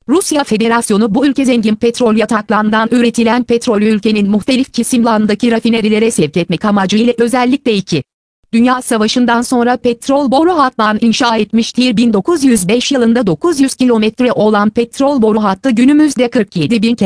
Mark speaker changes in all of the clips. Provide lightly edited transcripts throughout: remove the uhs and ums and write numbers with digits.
Speaker 1: Rusya Federasyonu bu ülke zengin petrol yataklarından üretilen petrolü ülkenin muhtelif kesimlerindeki rafinerilere sevk etmek amacıyla özellikle 2. Dünya Savaşı'ndan sonra petrol boru hattını inşa etmiştir. 1905 yılında 900 kilometre olan petrol boru hattı günümüzde 47.000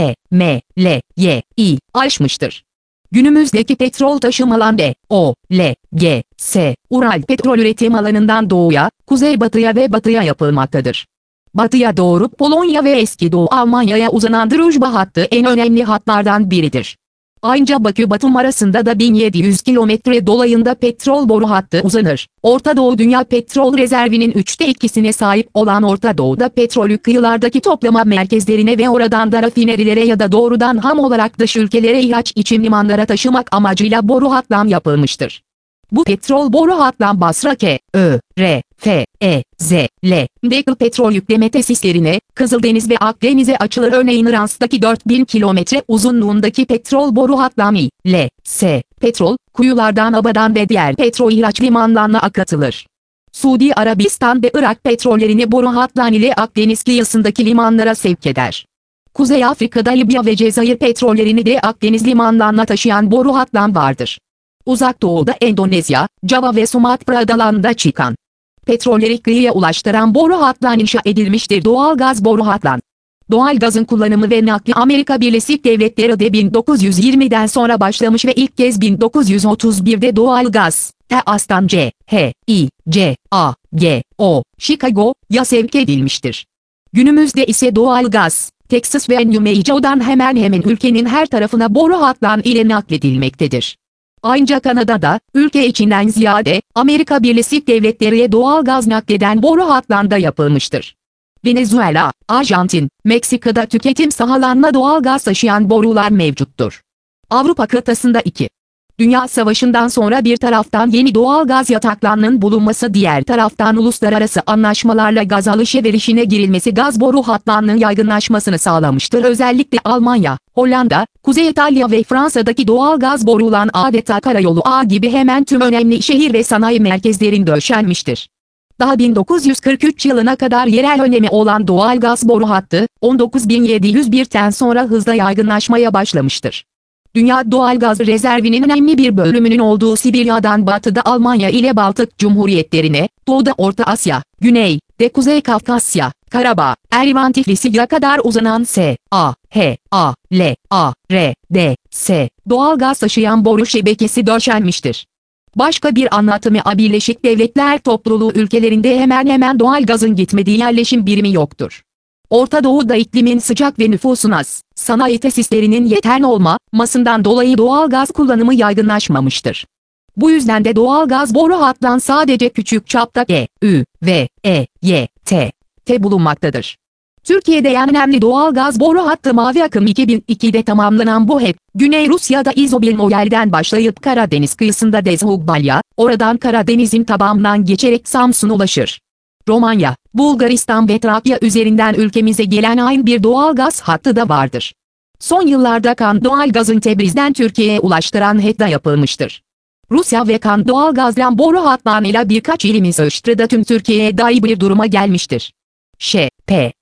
Speaker 1: km/y aşmıştır. Günümüzdeki petrol taşımalan B, O, L, G, S, Ural petrol üretim alanından doğuya, kuzeybatıya ve batıya yapılmaktadır. Batıya doğru Polonya ve eski Doğu Almanya'ya uzanan Druzhba hattı en önemli hatlardan biridir. Ayrıca Bakü-Batum arasında da 1700 kilometre dolayında petrol boru hattı uzanır. Orta Doğu dünya petrol rezervinin 2/3'üne sahip olan Orta Doğu'da petrolü kıyılardaki toplama merkezlerine ve oradan da rafinerilere ya da doğrudan ham olarak dış ülkelere ihraç için limanlara taşımak amacıyla boru hatlam yapılmıştır. Bu petrol boru hatlam Basra K, Ö, R, F, E, Z, L, Dekl petrol yükleme tesislerine, Kızıldeniz ve Akdeniz'e açılır. Örneğin Irak'taki 4000 kilometre uzunluğundaki petrol boru hatlam I, L, S, petrol, kuyulardan Abadan ve diğer petrol ihraç limanlarına akıtılır. Suudi Arabistan ve Irak petrollerini boru hatlar ile Akdeniz kıyısındaki limanlara sevk eder. Kuzey Afrika'da Libya ve Cezayir petrollerini de Akdeniz limanlarına taşıyan boru hatlar vardır. Uzak Doğu'da Endonezya, Java ve Sumatra adalarında çıkan petrolleri kıyıya ulaştıran boru hatlar inşa edilmiştir. Doğal gaz boru hatlar. Doğal gazın kullanımı ve nakli Amerika Birleşik Devletleri'de 1920'den sonra başlamış ve ilk kez 1931'de doğal gaz, Teas'tan C, H, I, C, A, G, O, Chicago'ya sevk edilmiştir. Günümüzde ise doğal gaz, Texas ve New Mexico'dan hemen hemen ülkenin her tarafına boru hatlar ile nakledilmektedir. Ayrıca Kanada'da, ülke içinden ziyade, Amerika Birleşik Devletleri'ye doğal gaz nakleden boru hatlar da yapılmıştır. Venezuela, Arjantin, Meksika'da tüketim sahalarına doğal gaz taşıyan borular mevcuttur. Avrupa kıtasında 2. Dünya Savaşı'ndan sonra bir taraftan yeni doğal gaz yataklarının bulunması, diğer taraftan uluslararası anlaşmalarla gaz alışverişine girilmesi gaz boru hatlarının yaygınlaşmasını sağlamıştır. Özellikle Almanya, Hollanda, Kuzey İtalya ve Fransa'daki doğal gaz borulan adeta karayolu ağı gibi hemen tüm önemli şehir ve sanayi merkezlerinde döşenmiştir. Daha 1943 yılına kadar yerel önemi olan doğal gaz boru hattı, 19.701'ten sonra hızla yaygınlaşmaya başlamıştır. Dünya doğal gaz rezervinin önemli bir bölümünün olduğu Sibirya'dan batıda Almanya ile Baltık Cumhuriyetlerine, doğuda Orta Asya, güneyde Kuzey Kafkasya, Karabağ, Erivan Tiflis'e kadar uzanan S, A, H, A, L, A, R, D, S, doğal gaz taşıyan boru şebekesi döşenmiştir. Başka bir anlatımı Birleşik Devletler topluluğu ülkelerinde hemen hemen doğal gazın gitmediği yerleşim birimi yoktur. Orta Doğu'da iklimin sıcak ve nüfusun az, sanayi tesislerinin yeterli olmasından dolayı doğal gaz kullanımı yaygınlaşmamıştır. Bu yüzden de doğal gaz boru hattan sadece küçük çapta G, Ü, V, E, Y, T bulunmaktadır. Türkiye'de en önemli doğal gaz boru hattı Mavi Akım 2002'de tamamlanan bu hat, Güney Rusya'da İzobilmoyel'den başlayıp Karadeniz kıyısında Dezhugbalya, oradan Karadeniz'in tabanından geçerek Samsun'a ulaşır. Romanya, Bulgaristan ve Trakya üzerinden ülkemize gelen aynı bir doğal gaz hattı da vardır. Son yıllarda kan doğal gazın Tebriz'den Türkiye'ye ulaştıran hat da yapılmıştır. Rusya ve kan doğal gazla boru hatlarıyla birkaç ilimiz Öştra'da tüm Türkiye'ye dair bir duruma gelmiştir. Ş, P.